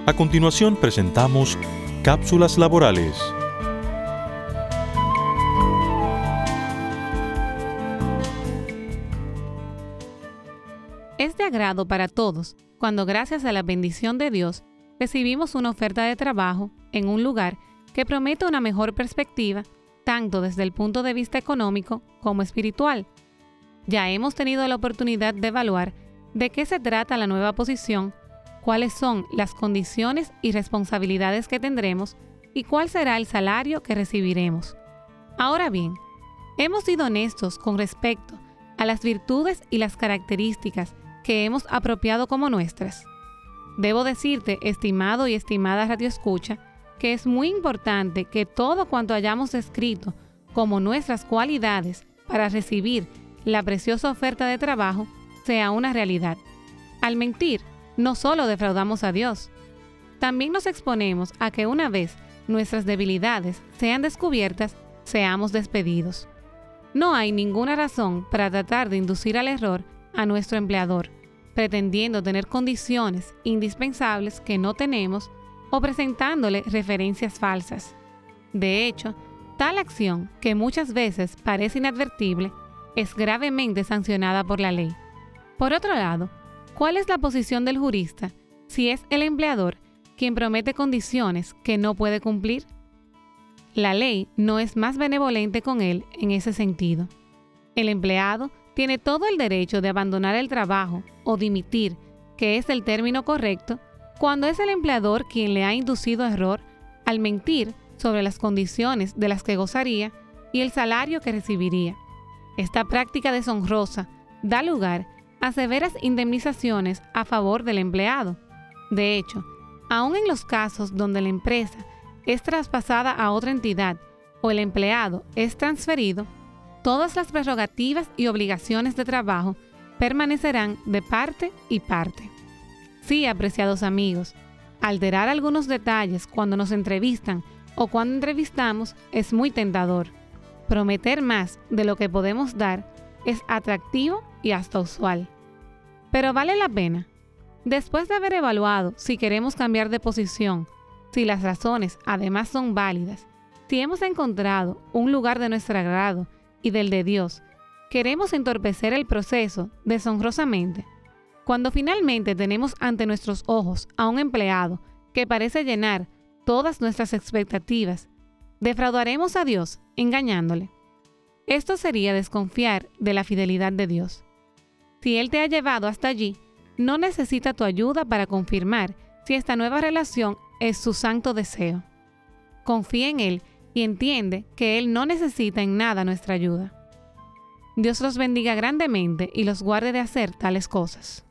A continuación presentamos Cápsulas Laborales. Es de agrado para todos cuando, gracias a la bendición de Dios, recibimos una oferta de trabajo en un lugar que promete una mejor perspectiva, tanto desde el punto de vista económico como espiritual. Ya hemos tenido la oportunidad de evaluar de qué se trata la nueva posición, cuáles son las condiciones y responsabilidades que tendremos y cuál será el salario que recibiremos. Ahora bien, hemos sido honestos con respecto a las virtudes y las características que hemos apropiado como nuestras. Debo decirte, estimado y estimada radioescucha, que es muy importante que todo cuanto hayamos descrito como nuestras cualidades para recibir la preciosa oferta de trabajo sea una realidad. Al mentir, no solo defraudamos a Dios, también nos exponemos a que una vez nuestras debilidades sean descubiertas, seamos despedidos. No hay ninguna razón para tratar de inducir al error a nuestro empleador, pretendiendo tener condiciones indispensables que no tenemos o presentándole referencias falsas. De hecho, tal acción, que muchas veces parece inadvertible, es gravemente sancionada por la ley. Por otro lado, ¿cuál es la posición del jurista si es el empleador quien promete condiciones que no puede cumplir? La ley no es más benevolente con él en ese sentido. El empleado tiene todo el derecho de abandonar el trabajo o dimitir, que es el término correcto, cuando es el empleador quien le ha inducido a error al mentir sobre las condiciones de las que gozaría y el salario que recibiría. Esta práctica deshonrosa da lugar a severas indemnizaciones a favor del empleado. De hecho, aun en los casos donde la empresa es traspasada a otra entidad o el empleado es transferido, todas las prerrogativas y obligaciones de trabajo permanecerán de parte y parte. Sí, apreciados amigos, alterar algunos detalles cuando nos entrevistan o cuando entrevistamos es muy tentador. Prometer más de lo que podemos dar es atractivo y hasta usual. Pero vale la pena. Después de haber evaluado si queremos cambiar de posición, si las razones además son válidas, si hemos encontrado un lugar de nuestro agrado y del de Dios, queremos entorpecer el proceso deshonrosamente. Cuando finalmente tenemos ante nuestros ojos a un empleado que parece llenar todas nuestras expectativas, defraudaremos a Dios engañándole. Esto sería desconfiar de la fidelidad de Dios. Si Él te ha llevado hasta allí, no necesita tu ayuda para confirmar si esta nueva relación es su santo deseo. Confía en Él y entiende que Él no necesita en nada nuestra ayuda. Dios los bendiga grandemente y los guarde de hacer tales cosas.